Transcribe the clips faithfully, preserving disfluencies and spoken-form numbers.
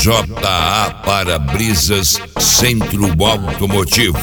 J A Para-Brisas, Centro Automotivo.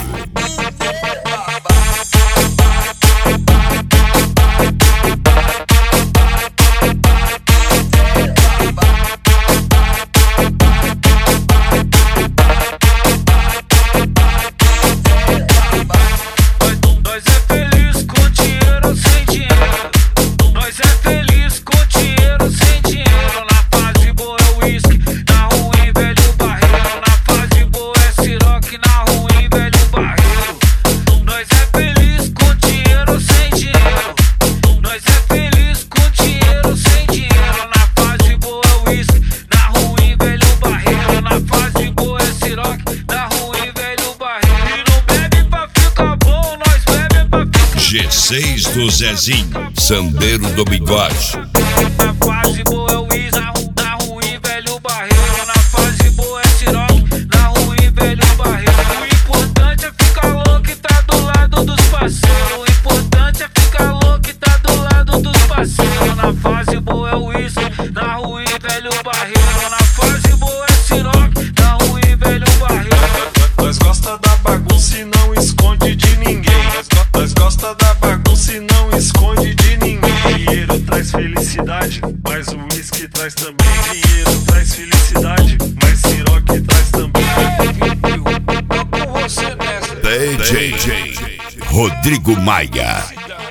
G seis do Zezinho, Sandeiro do Bigode. Na fase boa é o Wiz, na ruim velho barreiro. Na fase boa é Ciroc, na ruim velho barreiro. O importante é ficar louco e tá do lado dos parceiros. O importante é ficar louco e tá do lado dos parceiros. Na fase boa é o Wiz, na ruim velho barreiro. Na fase boa é Ciroc, na ruim velho barreiro. Nós gosta da bagunça e não esconde de ninguém. Nós gosta da bagunça e não esconde de ninguém. Dinheiro traz felicidade, mas o uísque traz também. Dinheiro traz felicidade, mas Ciroc traz também. Com você nessa D J Rodrigo Maia.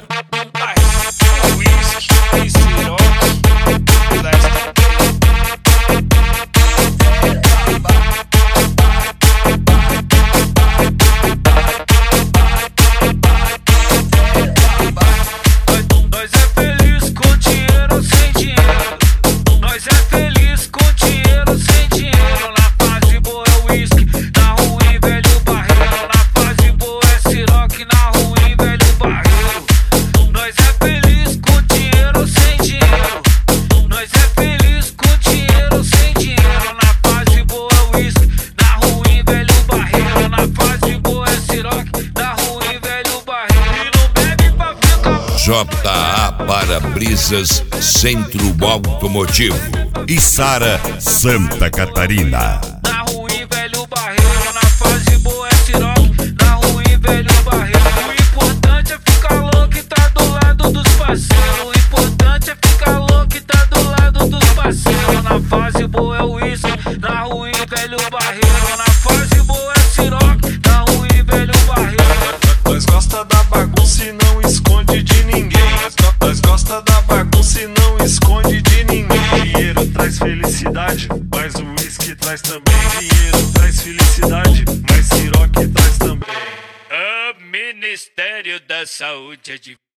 Uísque e Ciroc traz também. J A Para-Brisas, Centro Automotivo. Içara, Santa Catarina. Na ruim velho barreiro, na fase boa é Ciroc, na ruim velho barreiro. O importante é ficar louco e tá do lado dos parceiros. O importante é ficar louco e tá do lado dos parceiros. Na fase boa é o Wiz, na ruim velho barreiro. Na fase boa é Ciroc, na ruim velho barreiro. Nós gosta da bagunça e não esconde de ninguém. Nós gosta da bagunça e não esconde de ninguém. Dinheiro traz felicidade, mas o uísque traz também. Dinheiro traz felicidade, mas Ciroc traz também. O Ministério da Saúde é de